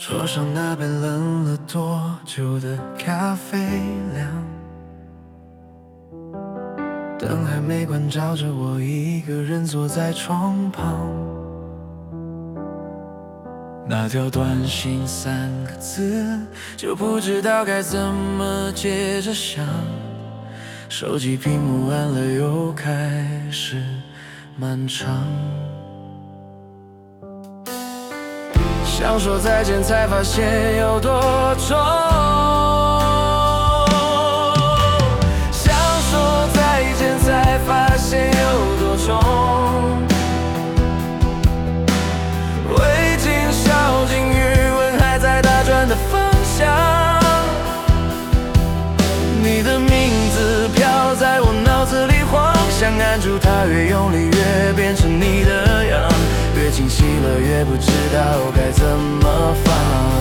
桌上那杯冷了多久的咖啡凉，灯还没关，照着我一个人坐在窗旁。那条短信3个字，就不知道该怎么接着想。手机屏幕暗了又开始漫长。想说再见，才发现有多重。想说再见，才发现有多重。未经烧尽余温，还在打转的方向。你的名字飘在我脑子里晃，想按住它，越用力越变成你的样。越清晰了，越不知道该怎么放。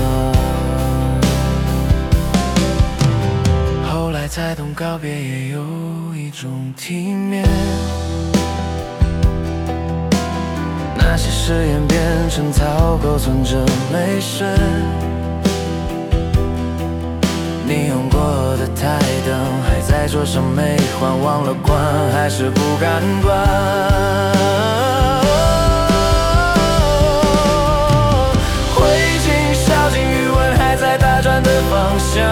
后来才懂，告别也有一种体面。那些誓言变成草稿，存着没事。你用过的台灯还在桌上没换，忘了关还是不敢关。打转的方向，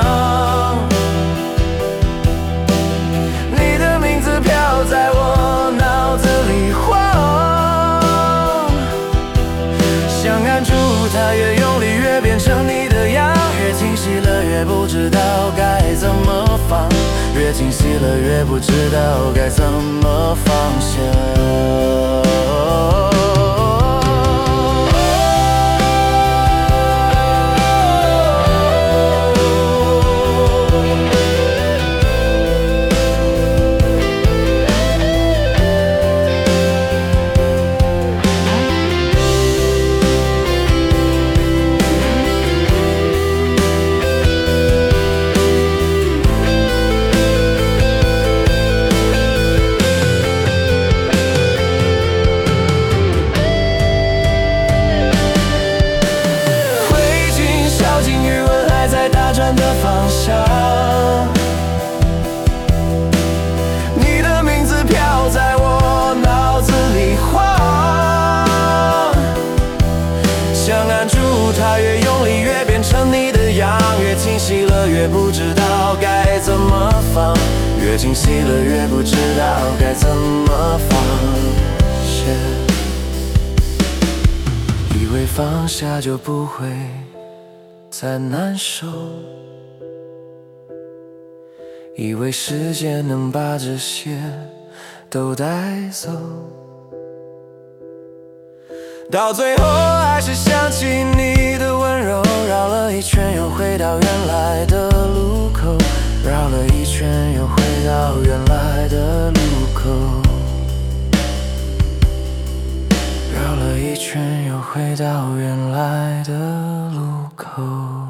你的名字飘在我脑子里晃，想按住它，越用力越变成你的样，越清晰了越不知道该怎么放，越清晰了越不知道该怎么放下。的方向，你的名字飘在我脑子里晃，想按住它，越用力越变成你的样，越清晰了越不知道该怎么放，越清晰了越不知道该怎么放下。以为放下就不会再难受，以为时间能把这些都带走，到最后还是想起你的温柔，绕了一圈又回到原来的路口，绕了一圈又回到原来的路口，绕了一圈又回到原来的路口。